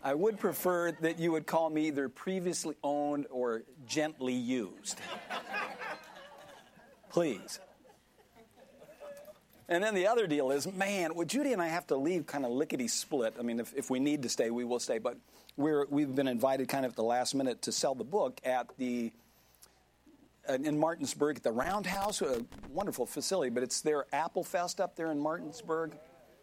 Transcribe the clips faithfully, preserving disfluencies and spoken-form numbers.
I would prefer that you would call me either previously owned or gently used. Please. And then the other deal is, man, well, Judy and I have to leave kind of lickety-split. I mean, if, if we need to stay, we will stay. But we're, we've been invited kind of at the last minute to sell the book at the in Martinsburg at the Roundhouse, a wonderful facility. But it's their Apple Fest up there in Martinsburg.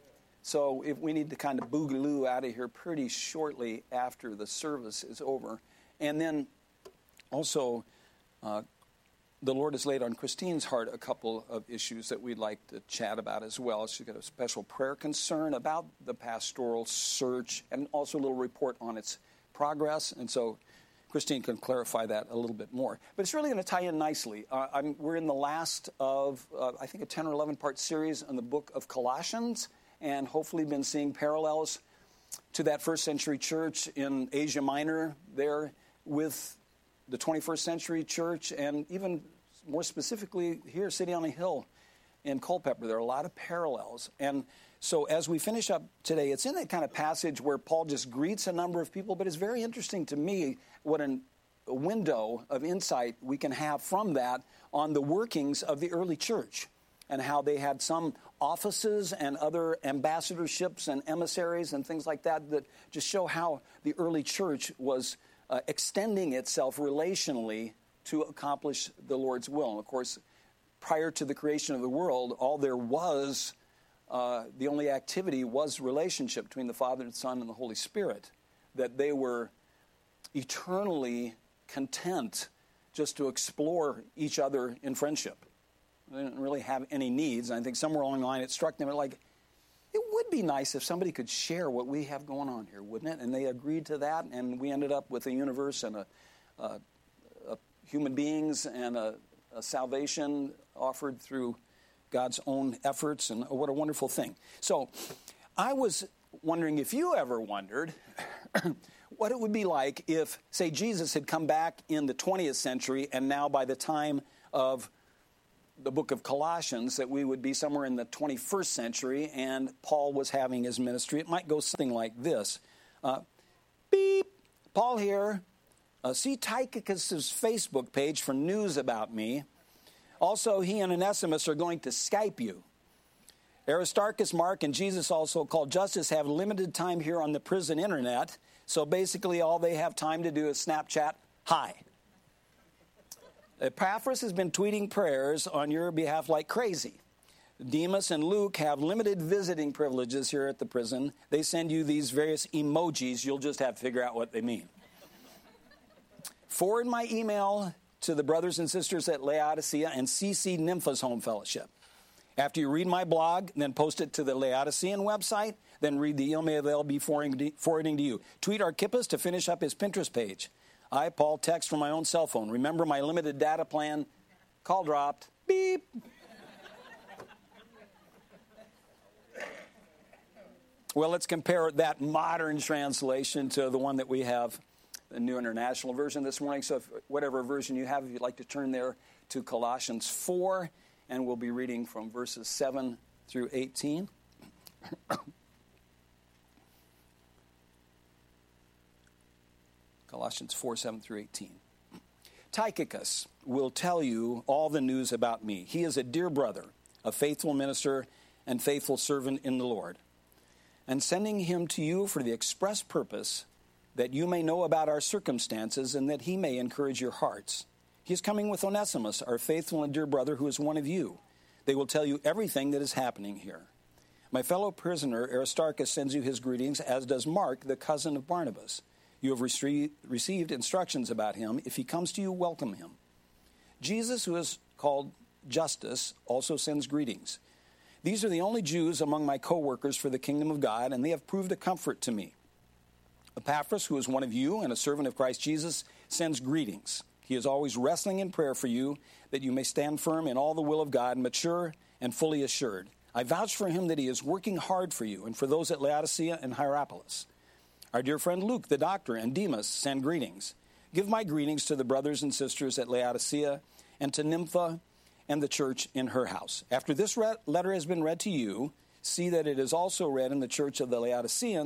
So if we need to kind of boogaloo out of here pretty shortly after the service is over. And then also, uh, the Lord has laid on Christine's heart a couple of issues that we'd like to chat about as well. She's got a special prayer concern about the pastoral search and also a little report on its progress. And so Christine can clarify that a little bit more. But it's really going to tie in nicely. Uh, I'm, we're in the last of, uh, I think, a ten or eleven part series on the book of Colossians, and hopefully been seeing parallels to that first century church in Asia Minor there with the twenty-first century church, and even more specifically here, City on a Hill in Culpeper. There are a lot of parallels. And so as we finish up today, it's in that kind of passage where Paul just greets a number of people, but it's very interesting to me what an, a window of insight we can have from that on the workings of the early church and how they had some offices and other ambassadorships and emissaries and things like that that just show how the early church was Uh, extending itself relationally to accomplish the Lord's will. And of course, prior to the creation of the world, all there was, uh, the only activity was relationship between the Father, the Son, and the Holy Spirit, that they were eternally content just to explore each other in friendship. They didn't really have any needs. And I think somewhere along the line it struck them like, it would be nice if somebody could share what we have going on here, wouldn't it? And they agreed to that, and we ended up with a universe and a, a, a human beings and a, a salvation offered through God's own efforts, and what a wonderful thing. So I was wondering if you ever wondered what it would be like if, say, Jesus had come back in the twentieth century, and now by the time of the book of Colossians, that we would be somewhere in the twenty-first century, and Paul was having his ministry. It might go something like this. Uh, beep, Paul here. Uh, see Tychicus' Facebook page for news about me. Also, he and Onesimus are going to Skype you. Aristarchus, Mark, and Jesus, also called Justus, have limited time here on the prison internet. So basically all they have time to do is Snapchat, hi. Epaphras has been tweeting prayers on your behalf like crazy. Demas and Luke have limited visiting privileges here at the prison. They send you these various emojis. You'll just have to figure out what they mean. Forward my email to the brothers and sisters at Laodicea and C C Nympha's Home Fellowship. After you read my blog, then post it to the Laodicean website, then read the email they'll be forwarding to you. Tweet Archippus to finish up his Pinterest page. I, Paul, text from my own cell phone. Remember my limited data plan? Call dropped. Beep. Well, let's compare that modern translation to the one that we have, the New International Version this morning. So if, whatever version you have, if you'd like to turn there to Colossians four, and we'll be reading from verses seven through eighteen. Colossians four, seven through eighteen. Tychicus will tell you all the news about me. He is a dear brother, a faithful minister, and faithful servant in the Lord. And sending him to you for the express purpose that you may know about our circumstances and that he may encourage your hearts. He is coming with Onesimus, our faithful and dear brother, who is one of you. They will tell you everything that is happening here. My fellow prisoner Aristarchus sends you his greetings, as does Mark, the cousin of Barnabas. You have re- received instructions about him. If he comes to you, welcome him. Jesus, who is called Justus, also sends greetings. These are the only Jews among my co-workers for the kingdom of God, and they have proved a comfort to me. Epaphras, who is one of you and a servant of Christ Jesus, sends greetings. He is always wrestling in prayer for you, that you may stand firm in all the will of God, mature and fully assured. I vouch for him that he is working hard for you and for those at Laodicea and Hierapolis. Our dear friend Luke, the doctor, and Demas send greetings. Give my greetings to the brothers and sisters at Laodicea and to Nympha and the church in her house. After this re- letter has been read to you, see that it is also read in the church of the Laodiceans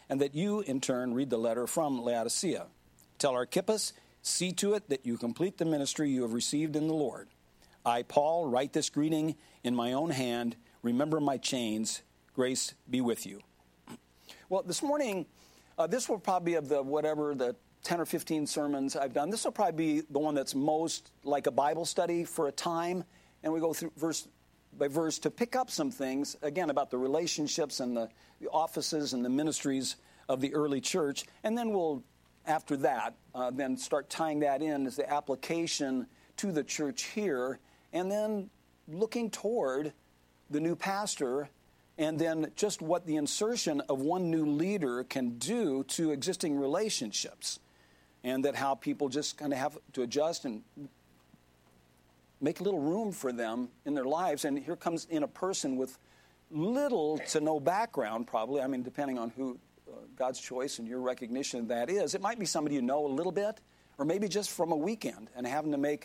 and that you, in turn, read the letter from Laodicea. Tell Archippus, see to it that you complete the ministry you have received in the Lord. I, Paul, write this greeting in my own hand. Remember my chains. Grace be with you. Well, this morning, uh, this will probably be of the whatever, the ten or fifteen sermons I've done. This will probably be the one that's most like a Bible study for a time. And we go through verse by verse to pick up some things, again, about the relationships and the, the offices and the ministries of the early church. And then we'll, after that, uh, then start tying that in as the application to the church here, and then looking toward the new pastor, and then just what the insertion of one new leader can do to existing relationships, and that how people just kind of have to adjust and make a little room for them in their lives. And here comes in a person with little to no background, probably. I mean, depending on who uh, God's choice and your recognition of that is. It might be somebody you know a little bit, or maybe just from a weekend and having to make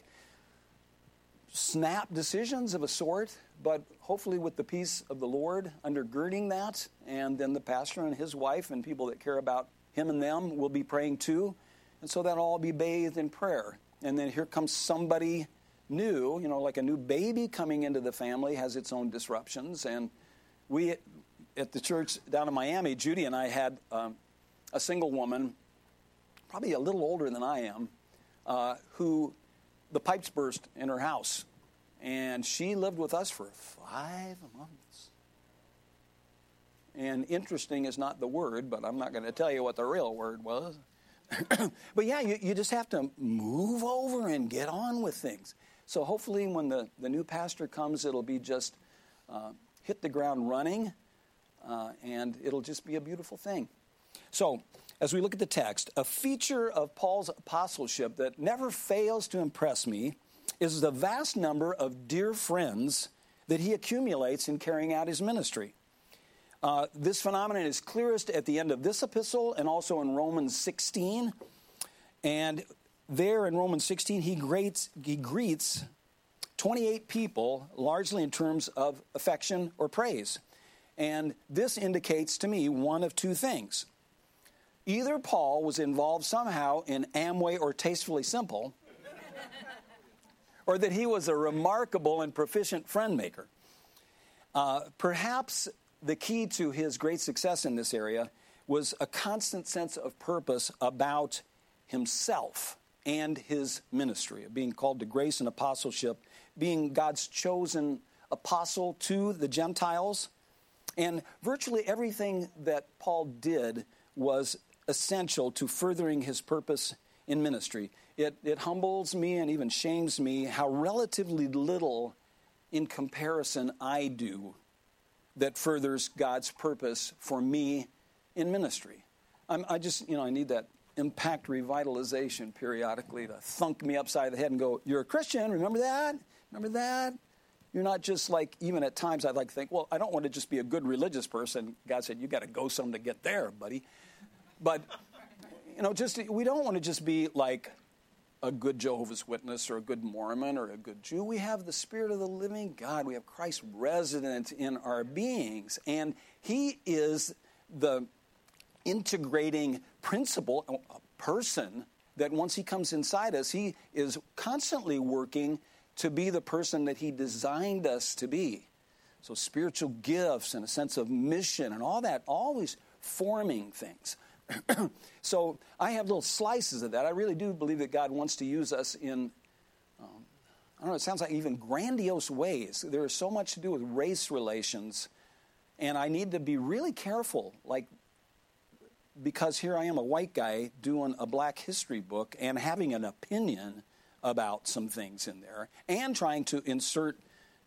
snap decisions of a sort, but hopefully with the peace of the Lord undergirding that. And then the pastor and his wife and people that care about him and them will be praying too. And so that'll all be bathed in prayer. And then here comes somebody new, you know, like a new baby coming into the family has its own disruptions. And we, at the church down in Miami, Judy and I had um, a single woman, probably a little older than I am, uh, who the pipes burst in her house. And she lived with us for five months. And interesting is not the word, but I'm not going to tell you what the real word was. But yeah, you, you just have to move over and get on with things. So hopefully when the, the new pastor comes, it'll be just uh, hit the ground running, uh, and it'll just be a beautiful thing. So as we look at the text, a feature of Paul's apostleship that never fails to impress me is the vast number of dear friends that he accumulates in carrying out his ministry. Uh, this phenomenon is clearest at the end of this epistle and also in Romans sixteen. And there in Romans sixteen, he greets, he greets twenty-eight people, largely in terms of affection or praise. And this indicates to me one of two things. Either Paul was involved somehow in Amway or Tastefully Simple, or that he was a remarkable and proficient friend maker. Uh, perhaps the key to his great success in this area was a constant sense of purpose about himself and his ministry, of being called to grace and apostleship, being God's chosen apostle to the Gentiles. And virtually everything that Paul did was essential to furthering his purpose in ministry. It, it humbles me and even shames me how relatively little in comparison I do that furthers God's purpose for me in ministry. I'm, I just, you know, I need that impact revitalization periodically to thunk me upside the head and go, you're a Christian, remember that? Remember that? You're not just like, even at times I'd like to think, well, I don't want to just be a good religious person. God said, you got to go some to get there, buddy. But, you know, just, we don't want to just be like a good Jehovah's Witness or a good Mormon or a good Jew. We have the Spirit of the living God. We have Christ resident in our beings. And he is the integrating principle, a person that once he comes inside us, he is constantly working to be the person that he designed us to be. So spiritual gifts and a sense of mission and all that, always forming things. So I have little slices of that. I really do believe that God wants to use us in, um, I don't know, it sounds like even grandiose ways. There is so much to do with race relations, and I need to be really careful, like, because here I am, a white guy doing a black history book and having an opinion about some things in there and trying to insert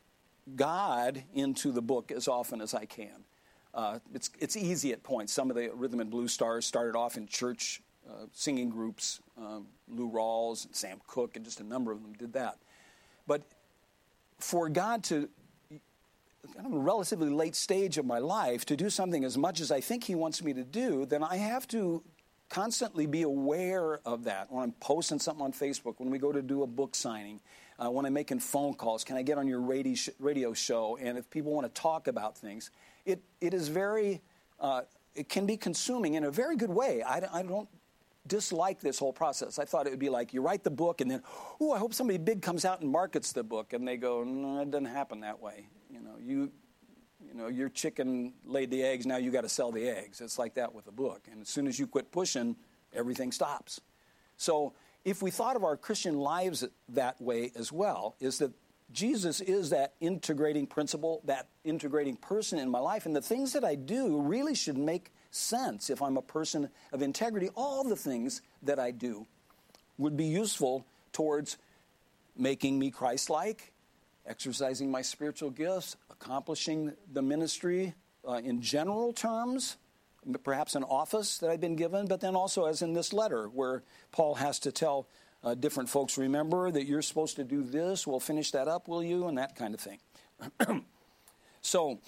God into the book as often as I can. Uh, it's it's easy at points. Some of the rhythm and blues stars started off in church uh, singing groups. Um, Lou Rawls and Sam Cooke and just a number of them did that. But for God to, kind of a relatively late stage of my life, to do something as much as I think he wants me to do, then I have to constantly be aware of that. When I'm posting something on Facebook, when we go to do a book signing, uh, when I'm making phone calls, can I get on your radio, sh- radio show? And if people want to talk about things, it it is very, uh, it can be consuming in a very good way. I, I don't dislike this whole process. I thought it would be like you write the book and then, oh, I hope somebody big comes out and markets the book. And they go, no, it doesn't happen that way. You know, you, you know, your chicken laid the eggs, now you got to sell the eggs. It's like that with a book. And as soon as you quit pushing, everything stops. So if we thought of our Christian lives that way as well, is that Jesus is that integrating principle, that integrating person in my life. And the things that I do really should make sense if I'm a person of integrity. All the things that I do would be useful towards making me Christ-like, exercising my spiritual gifts, accomplishing the ministry uh, in general terms, perhaps an office that I've been given, but then also as in this letter where Paul has to tell Uh, different folks, remember that you're supposed to do this. We'll finish that up, will you? And that kind of thing. So,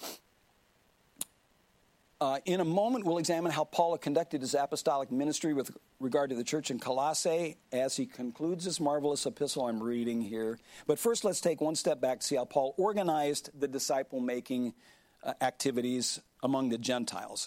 uh, in a moment, we'll examine how Paul conducted his apostolic ministry with regard to the church in Colossae as he concludes this marvelous epistle I'm reading here. But first, let's take one step back to see how Paul organized the disciple-making uh, activities among the Gentiles.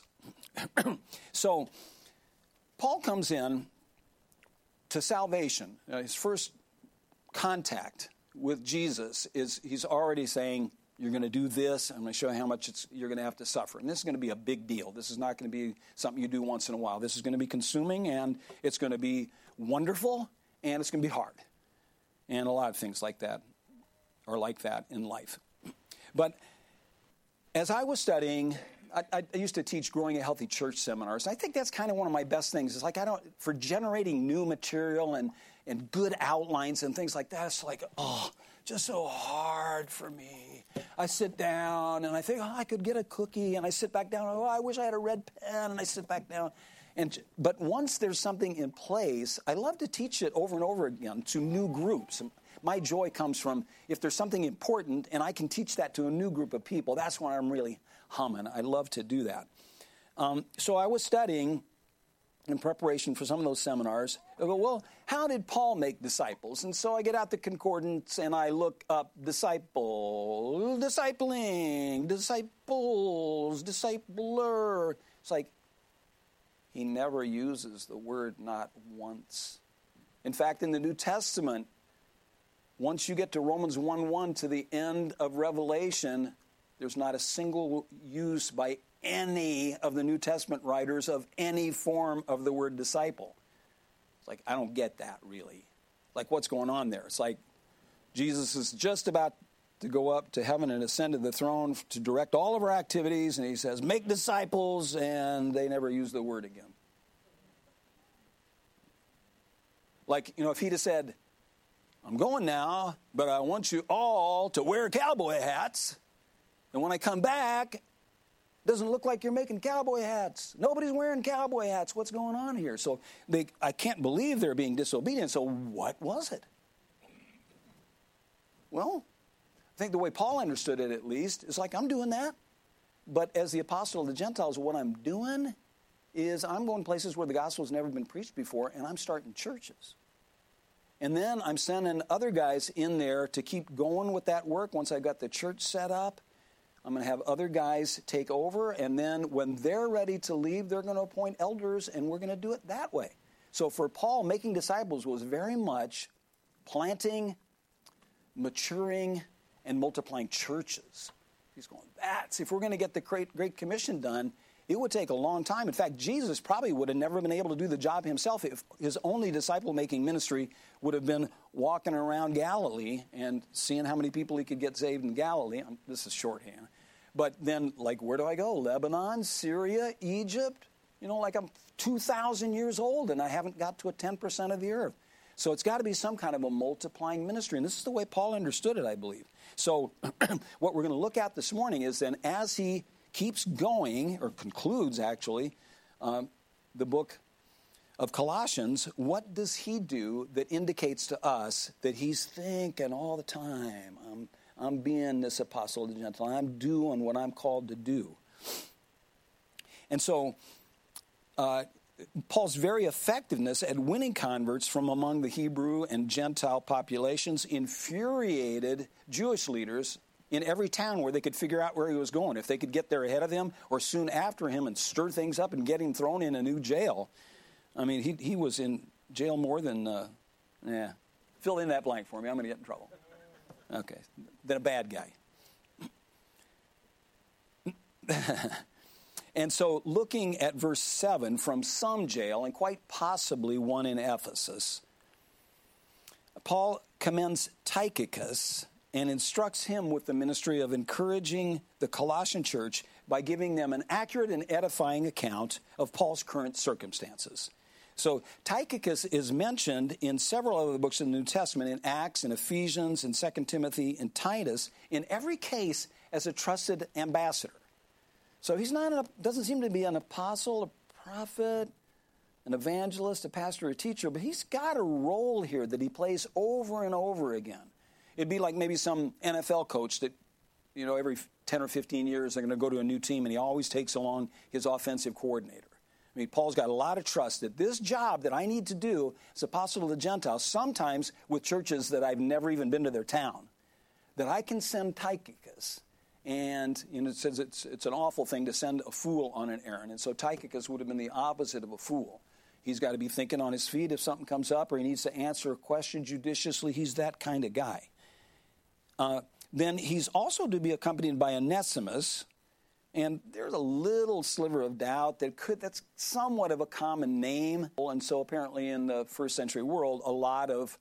So, Paul comes in to salvation. Uh, his first contact with Jesus is he's already saying, you're going to do this. I'm going to show you how much it's, you're going to have to suffer. And this is going to be a big deal. This is not going to be something you do once in a while. This is going to be consuming, and it's going to be wonderful, and it's going to be hard. And a lot of things like that are like that in life. But as I was studying, I, I used to teach Growing a Healthy Church seminars. I think that's kind of one of my best things. It's like I don't, for generating new material and, and good outlines and things like that, it's like, oh, just so hard for me. I sit down and I think, oh, I could get a cookie. And I sit back down. Oh, I wish I had a red pen. And I sit back down. And But once there's something in place, I love to teach it over and over again to new groups. My joy comes from if there's something important and I can teach that to a new group of people, that's when I'm really humming. I love to do that. Um, so I was studying in preparation for some of those seminars. I go, well, how did Paul make disciples? And so I get out the concordance and I look up disciple, discipling, disciples, discipler. It's like he never uses the word not once. In fact, in the New Testament, once you get to Romans one one to the end of Revelation, there's not a single use by any of the New Testament writers of any form of the word disciple. It's like, I don't get that, really. Like, what's going on there? It's like Jesus is just about to go up to heaven and ascend to the throne to direct all of our activities, and he says, make disciples, and they never use the word again. Like, you know, if he'd have said, I'm going now, but I want you all to wear cowboy hats. And when I come back, it doesn't look like you're making cowboy hats. Nobody's wearing cowboy hats. What's going on here? So they, I can't believe they're being disobedient. So what was it? Well, I think the way Paul understood it, at least, is like, I'm doing that. But as the apostle of the Gentiles, what I'm doing is I'm going places where the gospel has never been preached before, and I'm starting churches. And then I'm sending other guys in there to keep going with that work. Once I've got the church set up, I'm going to have other guys take over. And then when they're ready to leave, they're going to appoint elders, and we're going to do it that way. So for Paul, making disciples was very much planting, maturing, and multiplying churches. He's going, that's, if we're going to get the Great, Great Commission done, it would take a long time. In fact, Jesus probably would have never been able to do the job himself if his only disciple-making ministry would have been walking around Galilee and seeing how many people he could get saved in Galilee. This is shorthand. But then, like, where do I go? Lebanon, Syria, Egypt? You know, like I'm two thousand years old and I haven't got to a ten percent of the earth. So it's got to be some kind of a multiplying ministry. And this is the way Paul understood it, I believe. So what we're going to look at this morning is then as he keeps going, or concludes actually, um, the book of Colossians, what does he do that indicates to us that he's thinking all the time, I'm, I'm being this apostle of the Gentiles, I'm doing what I'm called to do. And so uh, Paul's very effectiveness at winning converts from among the Hebrew and Gentile populations infuriated Jewish leaders, in every town where they could figure out where he was going. If they could get there ahead of him or soon after him and stir things up and get him thrown in a new jail. I mean, he he was in jail more than, uh, yeah. Fill in that blank for me. I'm going to get in trouble. Okay. Than a bad guy. And so looking at verse seven, from some jail, and quite possibly one in Ephesus, Paul commends Tychicus and instructs him with the ministry of encouraging the Colossian church by giving them an accurate and edifying account of Paul's current circumstances. So Tychicus is mentioned in several other books in the New Testament, in Acts, in Ephesians, in Second Timothy, in Titus, in every case as a trusted ambassador. So he's not an, doesn't seem to be an apostle, a prophet, an evangelist, a pastor, a teacher, but he's got a role here that he plays over and over again. It'd be like maybe some N F L coach that, you know, every ten or fifteen years they're going to go to a new team and he always takes along his offensive coordinator. I mean, Paul's got a lot of trust that this job that I need to do as apostle to the Gentiles, sometimes with churches that I've never even been to their town, that I can send Tychicus. And you know, it says it's, it's an awful thing to send a fool on an errand. And so Tychicus would have been the opposite of a fool. He's got to be thinking on his feet if something comes up or he needs to answer a question judiciously. He's that kind of guy. Uh, then he's also to be accompanied by Onesimus. And there's a little sliver of doubt that could that's somewhat of a common name. And so apparently in the first century world, a lot of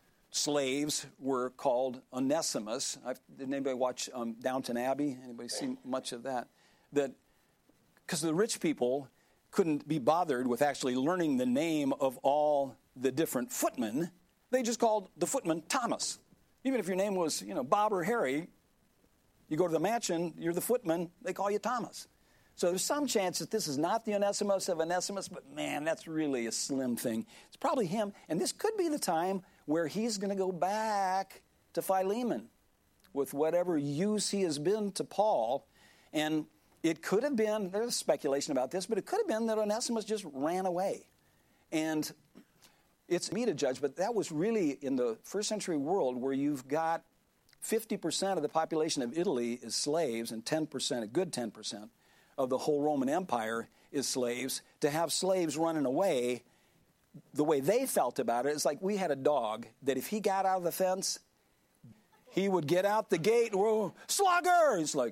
slaves were called Onesimus. I've, did anybody watch um, Downton Abbey? Anybody see much of that? That because the rich people couldn't be bothered with actually learning the name of all the different footmen, they just called the footman Thomas. Even if your name was, you know, Bob or Harry, you go to the mansion, you're the footman, they call you Thomas. So there's some chance that this is not the Onesimus of Onesimus, but man, that's really a slim thing. It's probably him, and this could be the time where he's going to go back to Philemon with whatever use he has been to Paul. And it could have been, there's speculation about this, but it could have been that Onesimus just ran away. And it's me to judge, but that was really in the first century world where you've got fifty percent of the population of Italy is slaves and ten percent, a good ten percent, of the whole Roman Empire is slaves. To have slaves running away, the way they felt about it, it's like we had a dog that if he got out of the fence, he would get out the gate, whoa, slugger! It's like,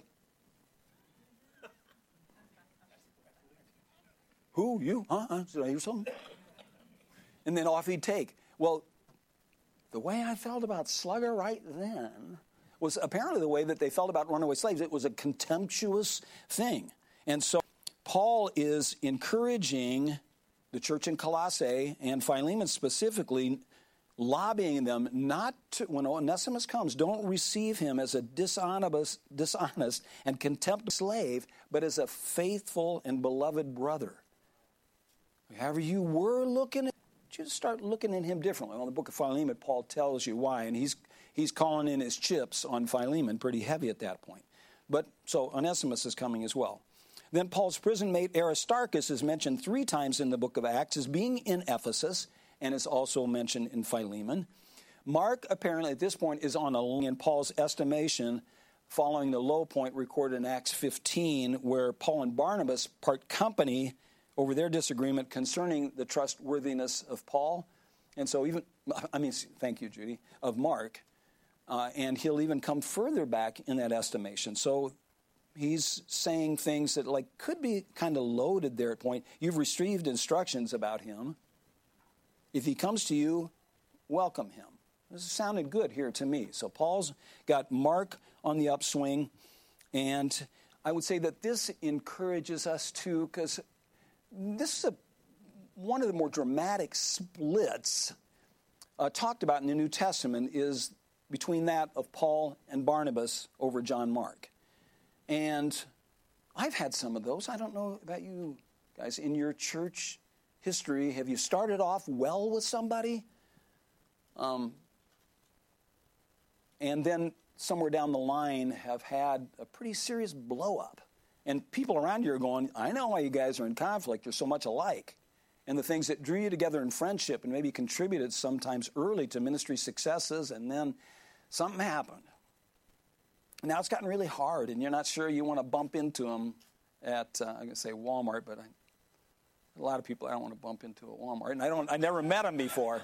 who, you? Huh? Did I hear something? And then off he'd take. Well, the way I felt about slugger right then was apparently the way that they felt about runaway slaves. It was a contemptuous thing. And so Paul is encouraging the church in Colossae and Philemon specifically, lobbying them not to, when Onesimus comes, don't receive him as a dishonest, dishonest and contemptible slave, but as a faithful and beloved brother. However you were looking at, you just start looking at him differently. Well, in the book of Philemon, Paul tells you why, and he's he's calling in his chips on Philemon pretty heavy at that point. But so Onesimus is coming as well. Then Paul's prison mate Aristarchus is mentioned three times in the book of Acts as being in Ephesus and is also mentioned in Philemon. Mark apparently at this point is on a long in Paul's estimation following the low point recorded in Acts fifteen where Paul and Barnabas part company over their disagreement concerning the trustworthiness of Paul. And so even, I mean, thank you, Judy, of Mark. Uh, and he'll even come further back in that estimation. So he's saying things that like could be kind of loaded there at point. You've received instructions about him. If he comes to you, welcome him. This sounded good here to me. So Paul's got Mark on the upswing. And I would say that this encourages us too, because this is a, one of the more dramatic splits uh, talked about in the New Testament is between that of Paul and Barnabas over John Mark. And I've had some of those. I don't know about you guys. In your church history, have you started off well with somebody? Um, and then somewhere down the line have had a pretty serious blow-up. And people around you are going, I know why you guys are in conflict. You're so much alike. And the things that drew you together in friendship and maybe contributed sometimes early to ministry successes, and then something happened. Now it's gotten really hard, and you're not sure you want to bump into them at, uh, I'm going to say Walmart, but I, a lot of people I don't want to bump into at Walmart, and I don't. I never met them before.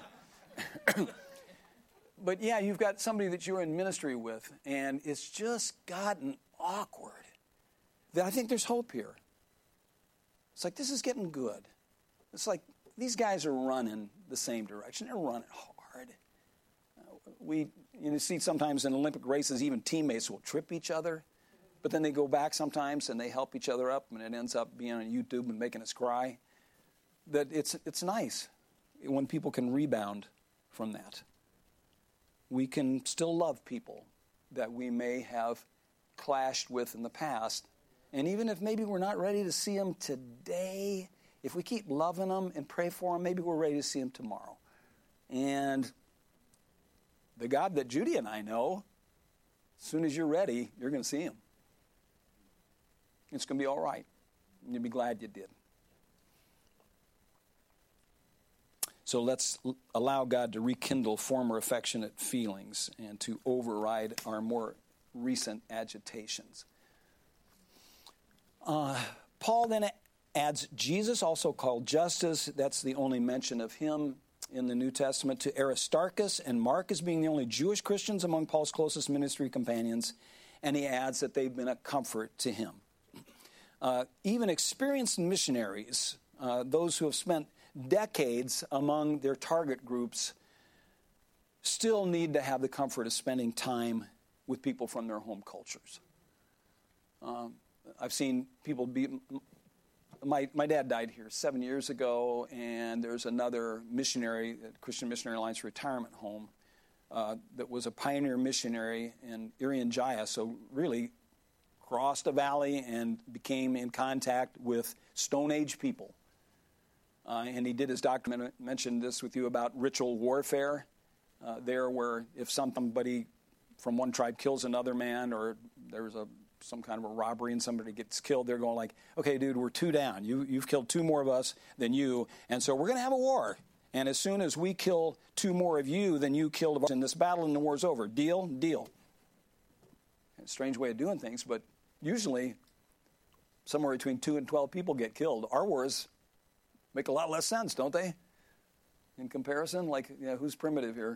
But yeah, you've got somebody that you're in ministry with, and it's just gotten awkward. That I think there's hope here. It's like, this is getting good. It's like these guys are running the same direction. They're running hard. Uh, we you know, see sometimes in Olympic races, even teammates will trip each other, but then they go back sometimes and they help each other up, and it ends up being on YouTube and making us cry. That it's it's nice when people can rebound from that. We can still love people that we may have clashed with in the past. And even if maybe we're not ready to see them today, if we keep loving them and pray for them, maybe we're ready to see them tomorrow. And the God that Judy and I know, as soon as you're ready, you're going to see him. It's going to be all right. And you'll be glad you did. So let's allow God to rekindle former affectionate feelings and to override our more recent agitations. Uh, Paul then adds Jesus, also called Justus. That's the only mention of him in the New Testament, to Aristarchus and Mark as being the only Jewish Christians among Paul's closest ministry companions. And he adds that they've been a comfort to him. Uh, even experienced missionaries, uh, those who have spent decades among their target groups, still need to have the comfort of spending time with people from their home cultures. Um, I've seen people be... My, my dad died here seven years ago, and there's another missionary, Christian Missionary Alliance retirement home, uh, that was a pioneer missionary in Irian Jaya, so really crossed a valley and became in contact with Stone Age people. Uh, and he did his document, mentioned this with you about ritual warfare, uh, there where if somebody from one tribe kills another man, or there's a some kind of a robbery and somebody gets killed, they're going like, okay, dude, we're two down. You, you've killed two more of us than you, and so we're going to have a war. And as soon as we kill two more of you than you killed of us in this battle, and the war's over. Deal? Deal. A strange way of doing things, but usually somewhere between two and twelve people get killed. Our wars make a lot less sense, don't they? In comparison, like, you know, who's primitive here?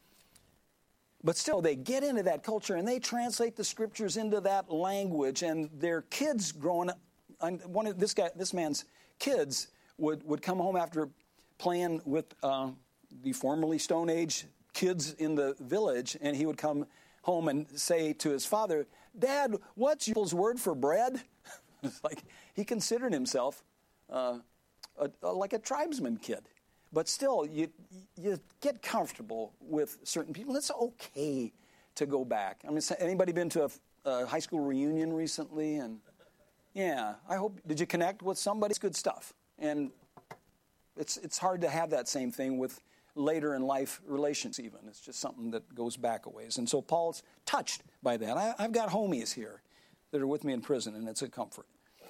But still, they get into that culture, and they translate the scriptures into that language, and their kids growing up, one of this guy, this man's kids would, would come home after playing with uh, the formerly Stone Age kids in the village, and he would come home and say to his father, "Dad, what's your word for bread?" It's like he considered himself uh, a, a, like a tribesman kid. But still, you you get comfortable with certain people. It's okay to go back. I mean, anybody been to a, a high school reunion recently? And yeah, I hope. Did you connect with somebody? It's good stuff. And it's it's hard to have that same thing with later in life relations. Even it's just something that goes back a ways. And so Paul's touched by that. I, I've got homies here that are with me in prison, and it's a comfort.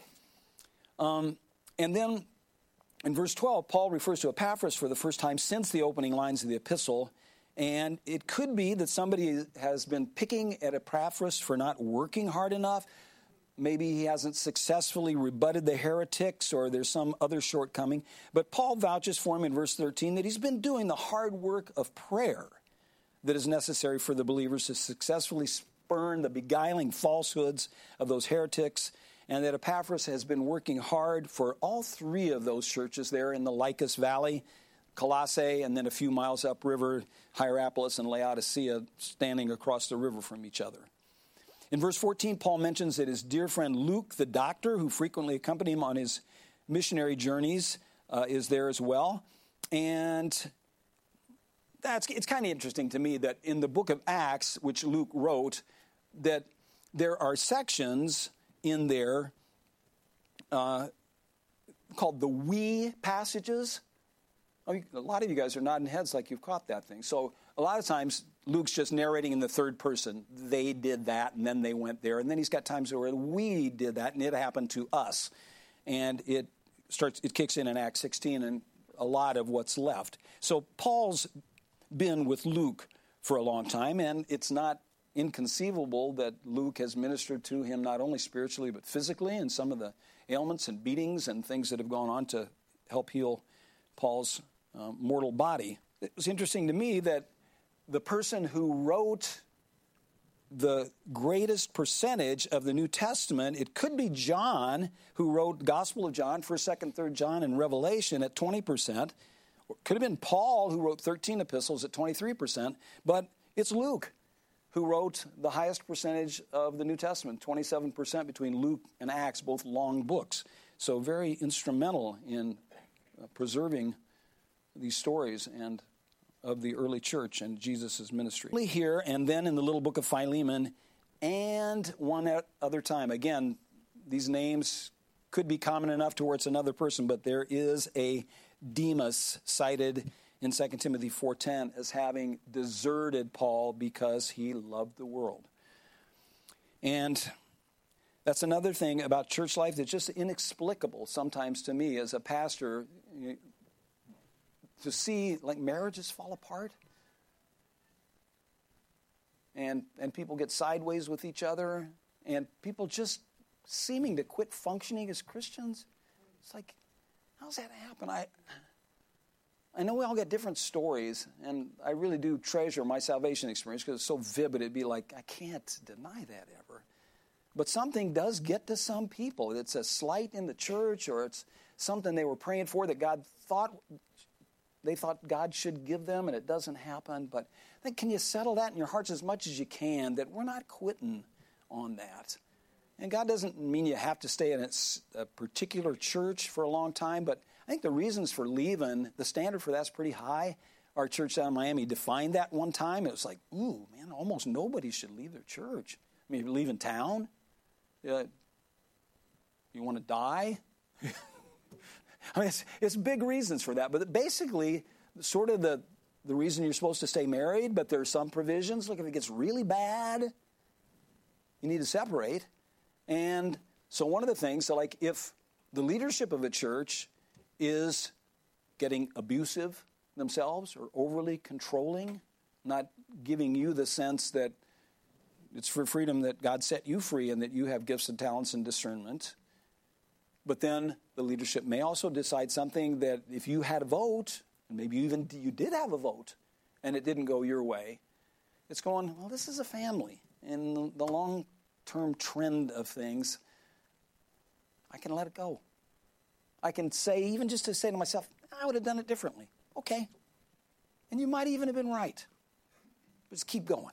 Um, and then. In verse twelve, Paul refers to Epaphras for the first time since the opening lines of the epistle, and it could be that somebody has been picking at Epaphras for not working hard enough. Maybe he hasn't successfully rebutted the heretics, or there's some other shortcoming. But Paul vouches for him in verse thirteen that he's been doing the hard work of prayer that is necessary for the believers to successfully spurn the beguiling falsehoods of those heretics, and that Epaphras has been working hard for all three of those churches there in the Lycus Valley, Colossae, and then a few miles upriver, Hierapolis and Laodicea, standing across the river from each other. In verse fourteen, Paul mentions that his dear friend Luke, the doctor, who frequently accompanied him on his missionary journeys, uh, is there as well. And that's it's kind of interesting to me that in the book of Acts, which Luke wrote, that there are sections in there uh, called the we passages. I mean, a lot of you guys are nodding heads like you've caught that thing. So a lot of times Luke's just narrating in the third person. They did that, and then they went there. And then he's got times where we did that, and it happened to us. And it starts. It kicks in in Acts sixteen, and a lot of what's left. So Paul's been with Luke for a long time, and it's not inconceivable that Luke has ministered to him not only spiritually but physically, and some of the ailments and beatings and things that have gone on to help heal Paul's uh, mortal body. It was interesting to me that the person who wrote the greatest percentage of the New Testament, it could be John, who wrote Gospel of John, first, second, third John, and Revelation at twenty percent. It could have been Paul, who wrote thirteen epistles at twenty-three percent. But it's Luke, who wrote the highest percentage of the New Testament, twenty-seven percent between Luke and Acts, both long books. So very instrumental in uh, preserving these stories and of the early church and Jesus' ministry. Here and then in the little book of Philemon, and one other time. Again, these names could be common enough to where it's another person, but there is a Demas cited in Second Timothy four ten as having deserted Paul because he loved the world. And that's another thing about church life that's just inexplicable sometimes to me as a pastor, to see like marriages fall apart and and people get sideways with each other and people just seeming to quit functioning as Christians. It's like, how's that happen? I I know we all get different stories, and I really do treasure my salvation experience because it's so vivid. It'd be like, I can't deny that ever. But something does get to some people. It's a slight in the church, or it's something they were praying for that God thought they thought God should give them, and it doesn't happen. But I think, can you settle that in your hearts as much as you can, that we're not quitting on that? And God doesn't mean you have to stay in a, a particular church for a long time, but I think the reasons for leaving, the standard for that's pretty high. Our church down in Miami defined that one time. It was like, ooh, man, almost nobody should leave their church. I mean, if you're leaving town, uh, you want to die? I mean, it's, it's big reasons for that. But basically, sort of the, the reason you're supposed to stay married, but there are some provisions. Look, if it gets really bad, you need to separate. And so one of the things, so like if the leadership of a church is getting abusive themselves or overly controlling, not giving you the sense that it's for freedom that God set you free and that you have gifts and talents and discernment. But then the leadership may also decide something that if you had a vote, and maybe even you did have a vote, and it didn't go your way, it's going, well, this is a family. And the long-term trend of things, I can let it go. I can say, even just to say to myself, I would have done it differently. Okay. And you might even have been right. But just keep going.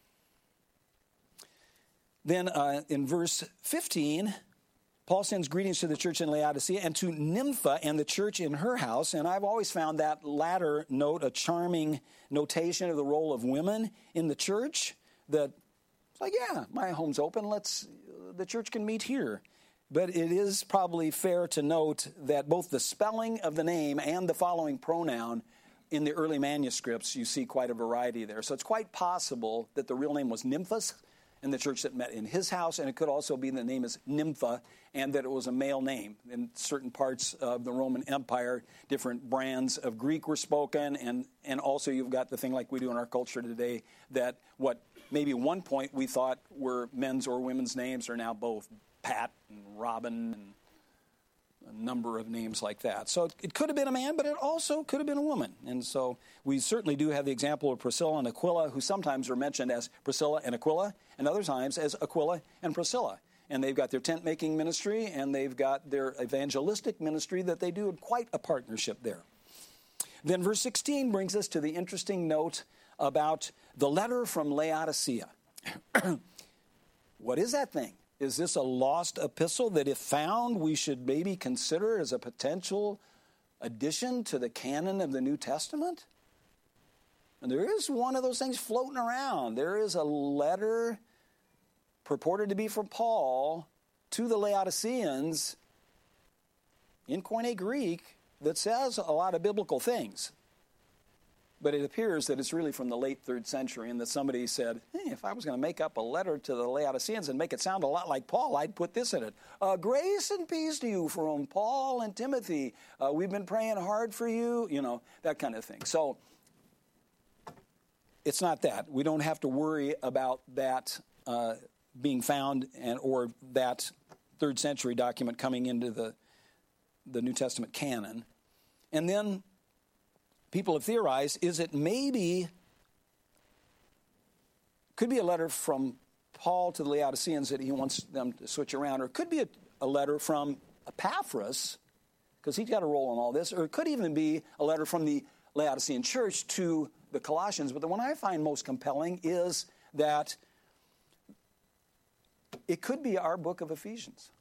Then uh, in verse fifteen, Paul sends greetings to the church in Laodicea and to Nympha and the church in her house. And I've always found that latter note a charming notation of the role of women in the church. That it's like, yeah, my home's open. Let's the church can meet here. But it is probably fair to note that both the spelling of the name and the following pronoun in the early manuscripts, you see quite a variety there. So it's quite possible that the real name was Nymphas, and the church that met in his house, and it could also be the name is Nympha, and that it was a male name. In certain parts of the Roman Empire, different brands of Greek were spoken, and, and also you've got the thing like we do in our culture today, that what maybe at one point we thought were men's or women's names are now both Pat and Robin and a number of names like that. So it, it could have been a man, but it also could have been a woman. And so we certainly do have the example of Priscilla and Aquila, who sometimes are mentioned as Priscilla and Aquila, and other times as Aquila and Priscilla. And they've got their tent-making ministry, and they've got their evangelistic ministry that they do, quite a partnership there. Then verse sixteen brings us to the interesting note about the letter from Laodicea. What is that thing? Is this a lost epistle that if found we should maybe consider as a potential addition to the canon of the New Testament? And there is one of those things floating around. There is a letter purported to be from Paul to the Laodiceans in Koine Greek that says a lot of biblical things. But it appears that it's really from the late third century and that somebody said, hey, if I was going to make up a letter to the Laodiceans and make it sound a lot like Paul, I'd put this in it. Uh, grace and peace to you from Paul and Timothy. Uh, we've been praying hard for you, you know, that kind of thing. So it's not that. We don't have to worry about that uh, being found and or that third century document coming into the, the New Testament canon. And then people have theorized, is it maybe, could be a letter from Paul to the Laodiceans that he wants them to switch around, or it could be a, a letter from Epaphras, because he's got a role in all this, or it could even be a letter from the Laodicean church to the Colossians. But the one I find most compelling is that it could be our book of Ephesians.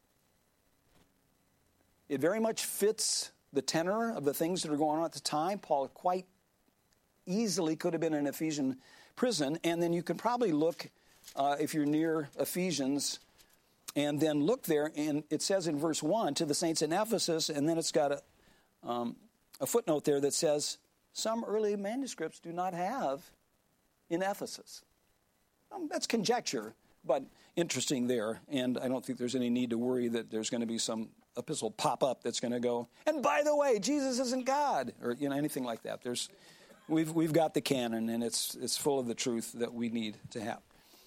It very much fits the tenor of the things that are going on at the time. Paul quite easily could have been in an Ephesian prison, and then you can probably look, uh, if you're near Ephesians, and then look there, and it says in verse one, to the saints in Ephesus, and then it's got a, um, a footnote there that says, some early manuscripts do not have in Ephesus. Um, that's conjecture, but interesting there, and I don't think there's any need to worry that there's going to be some epistle pop up that's going to go, and by the way, Jesus isn't God, or you know anything like that. There's, we've we've got the canon, and it's it's full of the truth that we need to have.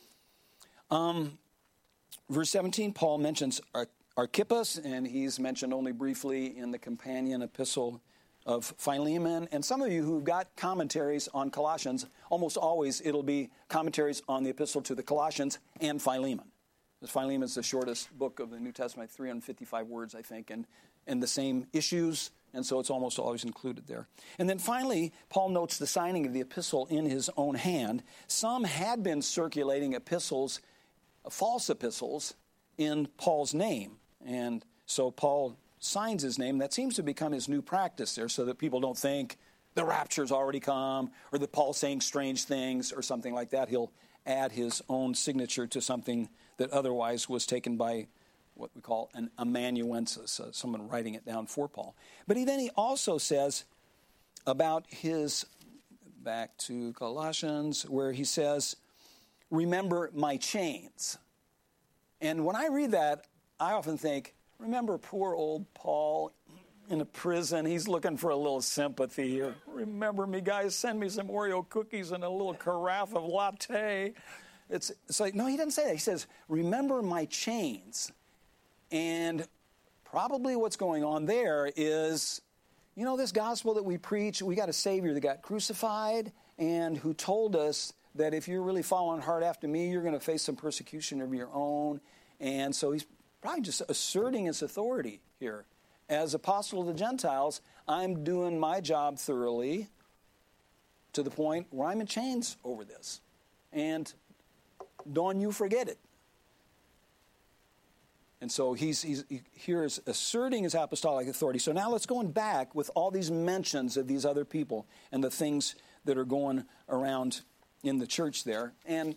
Um, verse seventeen, Paul mentions Ar- Archippus, and he's mentioned only briefly in the companion epistle of Philemon. And some of you who've got commentaries on Colossians, almost always it'll be commentaries on the epistle to the Colossians and Philemon. Because Philemon is the shortest book of the New Testament, three hundred fifty-five words, I think, and, and the same issues, and so it's almost always included there. And then finally, Paul notes the signing of the epistle in his own hand. Some had been circulating epistles, false epistles, in Paul's name, and so Paul signs his name. That seems to become his new practice there, so that people don't think the rapture's already come, or that Paul's saying strange things, or something like that. He'll add his own signature to something that otherwise was taken by what we call an amanuensis, uh, someone writing it down for Paul. But he then he also says about his, back to Colossians, where he says, remember my chains. And when I read that, I often think, remember poor old Paul in a prison. He's looking for a little sympathy here. Remember me, guys. Send me some Oreo cookies and a little carafe of latte. It's, it's like, no, he doesn't say that. He says, remember my chains. And probably what's going on there is, you know, this gospel that we preach, we got a Savior that got crucified and who told us that if you're really following hard after me, you're going to face some persecution of your own. And so he's probably just asserting his authority here. As apostle of the Gentiles, I'm doing my job thoroughly to the point where I'm in chains over this. And don't you forget it. And so he's, he's he here is asserting his apostolic authority. So now let's go back with all these mentions of these other people and the things that are going around in the church there. And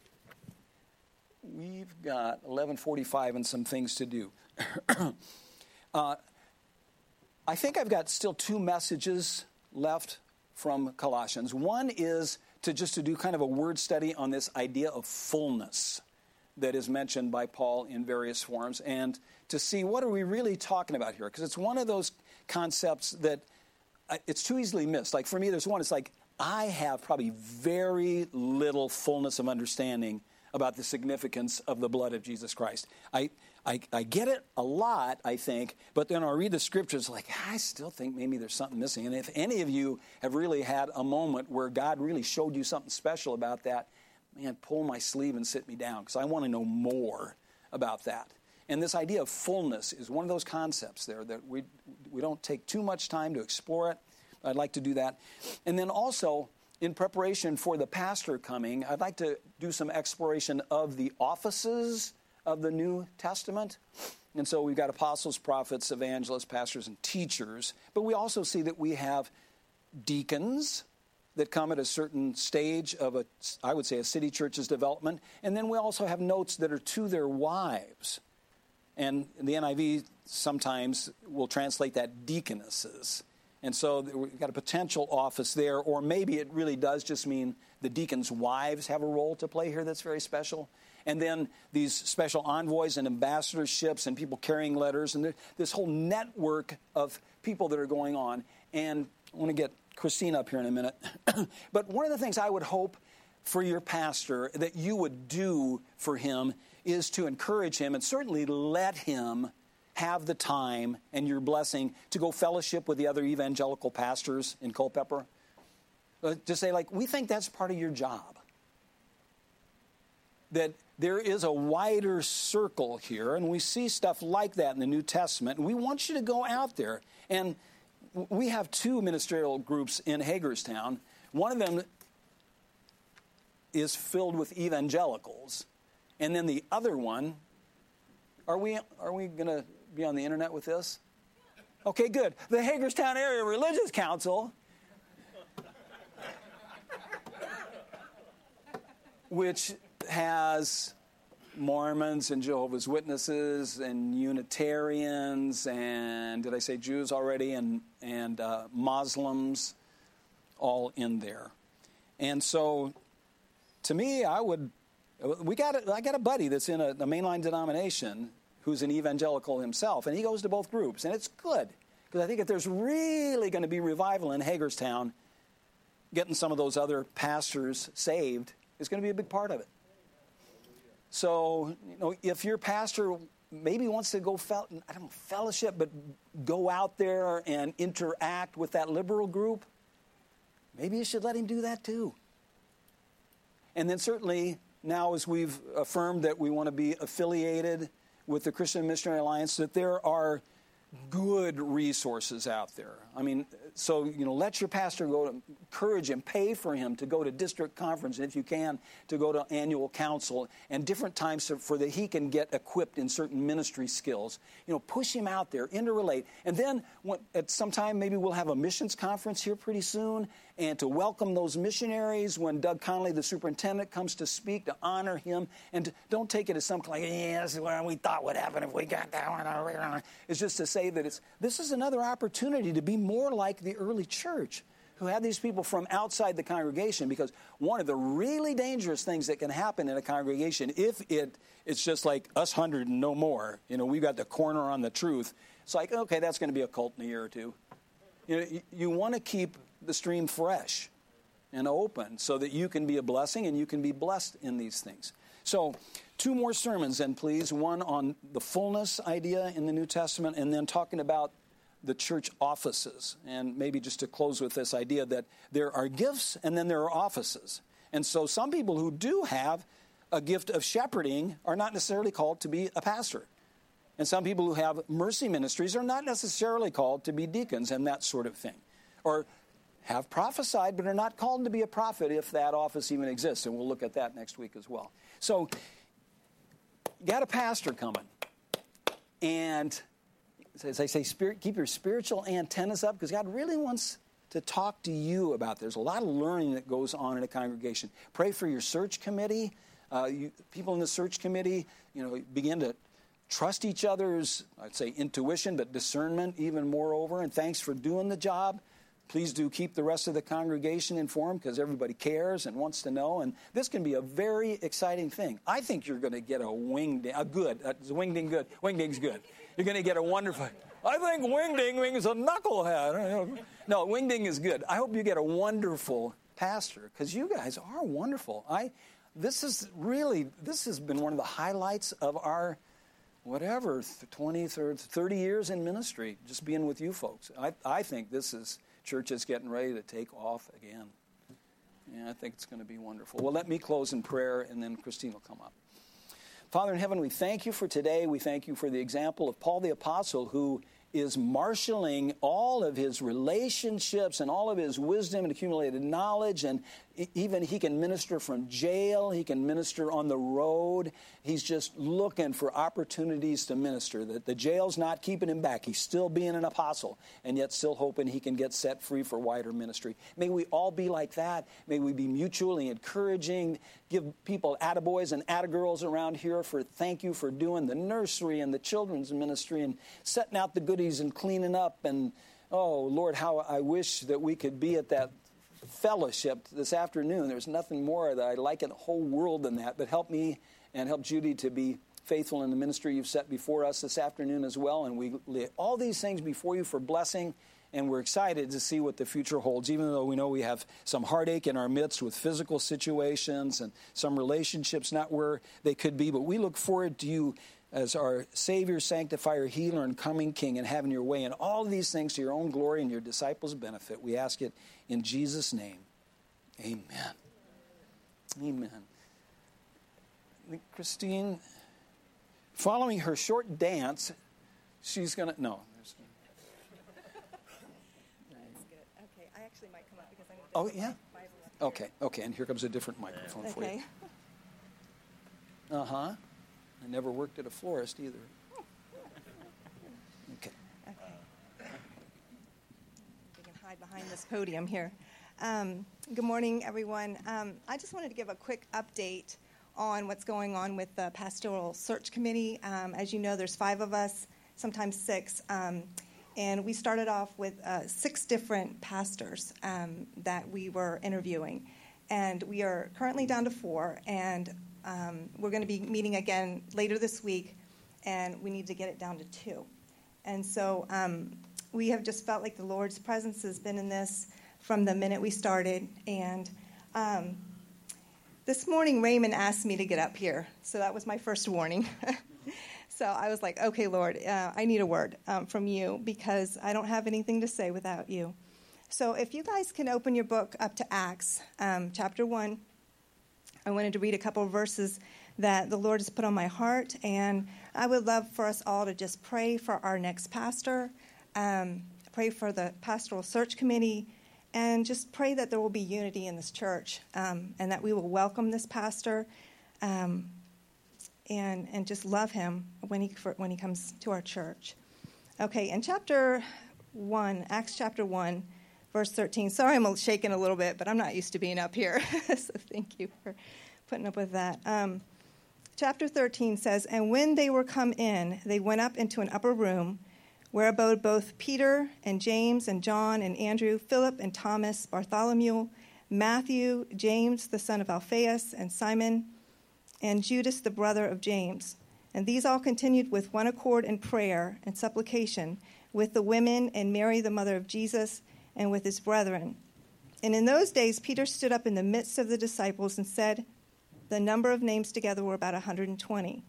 we've got eleven forty-five and some things to do. uh, I think I've got still two messages left from Colossians. One is to just to do kind of a word study on this idea of fullness that is mentioned by Paul in various forms, and to see what are we really talking about here, because it's one of those concepts that uh, it's too easily missed. Like for me, there's one, it's like I have probably very little fullness of understanding about the significance of the blood of Jesus Christ. I, I I get it a lot, I think, but then I read the scriptures like, I still think maybe there's something missing. And if any of you have really had a moment where God really showed you something special about that, man, pull my sleeve and sit me down, because I want to know more about that. And this idea of fullness is one of those concepts there that we we don't take too much time to explore it. I'd like to do that. And then also, in preparation for the pastor coming, I'd like to do some exploration of the offices of the New Testament. And so we've got apostles, prophets, evangelists, pastors, and teachers. But we also see that we have deacons that come at a certain stage of, a, I would say, a city church's development. And then we also have notes that are to their wives. And the N I V sometimes will translate that deaconesses. And so we've got a potential office there, or maybe it really does just mean the deacons' wives have a role to play here that's very special. And then these special envoys and ambassadorships and people carrying letters, and this whole network of people that are going on. And I want to get Christine up here in a minute. But one of the things I would hope for your pastor that you would do for him is to encourage him and certainly let him have the time and your blessing to go fellowship with the other evangelical pastors in Culpeper. Uh, to say, like, we think that's part of your job. That there is a wider circle here, and we see stuff like that in the New Testament, and we want you to go out there. And we have two ministerial groups in Hagerstown. One of them is filled with evangelicals, and then the other one, are we are we going to be on the internet with this? Okay, good. The Hagerstown Area Religious Council, which has Mormons and Jehovah's Witnesses and Unitarians and, did I say Jews already, and, and uh, Muslims all in there. And so, to me, I would, we got a, I got a buddy that's in a, a mainline denomination who's an evangelical himself, and he goes to both groups, and it's good. Because I think if there's really going to be revival in Hagerstown, getting some of those other pastors saved is going to be a big part of it. So, you know, if your pastor maybe wants to go, fel- I don't know, fellowship, but go out there and interact with that liberal group, maybe you should let him do that too. And then certainly, now as we've affirmed that we want to be affiliated with the Christian Missionary Alliance, that there are good resources out there. I mean, so, you know, let your pastor go to encourage him, pay for him to go to district conference, and if you can, to go to annual council, and different times for that he can get equipped in certain ministry skills. You know, push him out there, interrelate. And then when, at some time, maybe we'll have a missions conference here pretty soon, and to welcome those missionaries when Doug Connolly, the superintendent, comes to speak, to honor him. And to, don't take it as something like, yeah, this is what we thought would happen if we got that one. It's just to say that it's this is another opportunity to be more like the early church, who had these people from outside the congregation, because one of the really dangerous things that can happen in a congregation, if it it's just like us hundred and no more, you know, we've got the corner on the truth, it's like, okay, that's going to be a cult in a year or two. You know, you, you want to keep the stream fresh and open so that you can be a blessing and you can be blessed in these things. So two more sermons then, please. One on the fullness idea in the New Testament, and then talking about the church offices. And maybe just to close with this idea that there are gifts and then there are offices. And so some people who do have a gift of shepherding are not necessarily called to be a pastor. And some people who have mercy ministries are not necessarily called to be deacons and that sort of thing. Or have prophesied but are not called to be a prophet if that office even exists. And we'll look at that next week as well. So, you got a pastor coming. And as I say, spirit, keep your spiritual antennas up, because God really wants to talk to you about this. There's a lot of learning that goes on in a congregation. Pray for your search committee. Uh, you, people in the search committee, you know, begin to trust each other's, I'd say, intuition, but discernment even moreover. And thanks for doing the job. Please do keep the rest of the congregation informed, because everybody cares and wants to know. And this can be a very exciting thing. I think you're going to get a wingding, a good, a wingding good. Wingding's good. You're going to get a wonderful, I think wingding is a knucklehead. No, wingding is good. I hope you get a wonderful pastor, because you guys are wonderful. I, this is really, this has been one of the highlights of our, whatever, twenty, thirty years in ministry, just being with you folks. I, I think this is, church is getting ready to take off again. Yeah, I think it's going to be wonderful. Well, let me close in prayer, and then Christine will come up. Father in heaven, we thank you for today. We thank you for the example of Paul the Apostle, who is marshaling all of his relationships and all of his wisdom and accumulated knowledge, and even he can minister from jail, he can minister on the road. He's just looking for opportunities to minister. That the jail's not keeping him back. He's still being an apostle, and yet still hoping he can get set free for wider ministry. May we all be like that. May we be mutually encouraging. Give people attaboys and attagirls around here for thank you for doing the nursery and the children's ministry and setting out the goodies and cleaning up. And, oh, Lord, how I wish that we could be at that fellowship this afternoon. There's nothing more that I like in the whole world than that. But help me and help Judy to be faithful in the ministry you've set before us this afternoon as well. And we lay all these things before you for blessing and we're excited to see what the future holds, even though we know we have some heartache in our midst with physical situations and some relationships not where they could be. But we look forward to you as our Savior, Sanctifier, Healer, and coming King, and having your way in all of these things to your own glory and your disciples' benefit. We ask it in Jesus' name. Amen. Amen. Christine, following her short dance, she's going to... No. That's good. Okay, I actually might come up because I'm... Oh, yeah? Okay, okay, and here comes a different microphone for okay. you. Uh-huh. I never worked at a florist either. Okay. Okay. We can hide behind this podium here. Um, good morning, everyone. Um, I just wanted to give a quick update on what's going on with the Pastoral Search Committee. Um, as you know, there's five of us, sometimes six, um, and we started off with uh, six different pastors um, that we were interviewing, and we are currently down to four, and Um, we're going to be meeting again later this week, and we need to get it down to two. And so um, we have just felt like the Lord's presence has been in this from the minute we started. And um, this morning, Raymond asked me to get up here, so that was my first warning. So I was like, okay, Lord, uh, I need a word um, from you because I don't have anything to say without you. So if you guys can open your book up to Acts um, chapter one. I wanted to read a couple of verses that the Lord has put on my heart, and I would love for us all to just pray for our next pastor, um, pray for the Pastoral Search Committee, and just pray that there will be unity in this church, um, and that we will welcome this pastor, um, and and just love him when he for, when he comes to our church. Okay, in chapter one, Acts chapter one. Verse thirteen. Sorry, I'm shaking a little bit, but I'm not used to being up here. So thank you for putting up with that. Um, chapter thirteen says, "And when they were come in, they went up into an upper room, where abode both Peter and James and John and Andrew, Philip and Thomas, Bartholomew, Matthew, James the son of Alphaeus, and Simon, and Judas the brother of James. And these all continued with one accord in prayer and supplication with the women and Mary the mother of Jesus, and with his brethren. And in those days Peter stood up in the midst of the disciples and said, the number of names together were about one hundred twenty.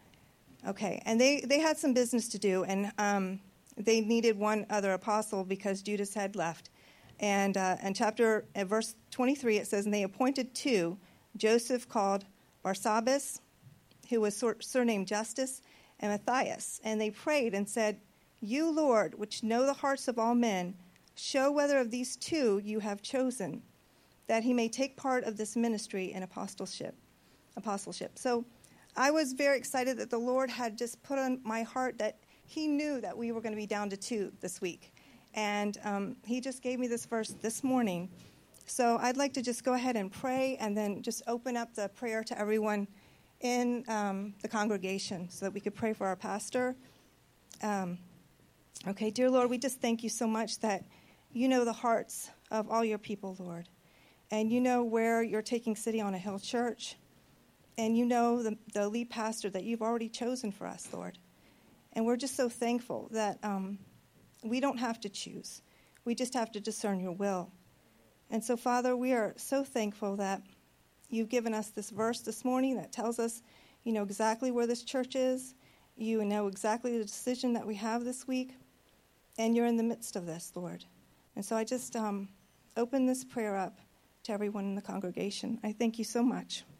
Okay, and they, they had some business to do, and um, they needed one other apostle because Judas had left. And uh, in chapter, uh, verse twenty-three, it says, and they appointed two, Joseph called Barsabbas, who was sur- surnamed Justus, and Matthias. And they prayed and said, you, Lord, which know the hearts of all men, show whether of these two you have chosen, that he may take part of this ministry in apostleship. Apostleship. So I was very excited that the Lord had just put on my heart that he knew that we were going to be down to two this week. And um, he just gave me this verse this morning. So I'd like to just go ahead and pray and then just open up the prayer to everyone in um, the congregation so that we could pray for our pastor. Um, okay, dear Lord, we just thank you so much that you know the hearts of all your people, Lord. And you know where you're taking City on a Hill Church. And you know the, the lead pastor that you've already chosen for us, Lord. And we're just so thankful that um, we don't have to choose. We just have to discern your will. And so, Father, we are so thankful that you've given us this verse this morning that tells us, you know, exactly where this church is. You know exactly the decision that we have this week. And you're in the midst of this, Lord. And so I just um, open this prayer up to everyone in the congregation. I thank you so much.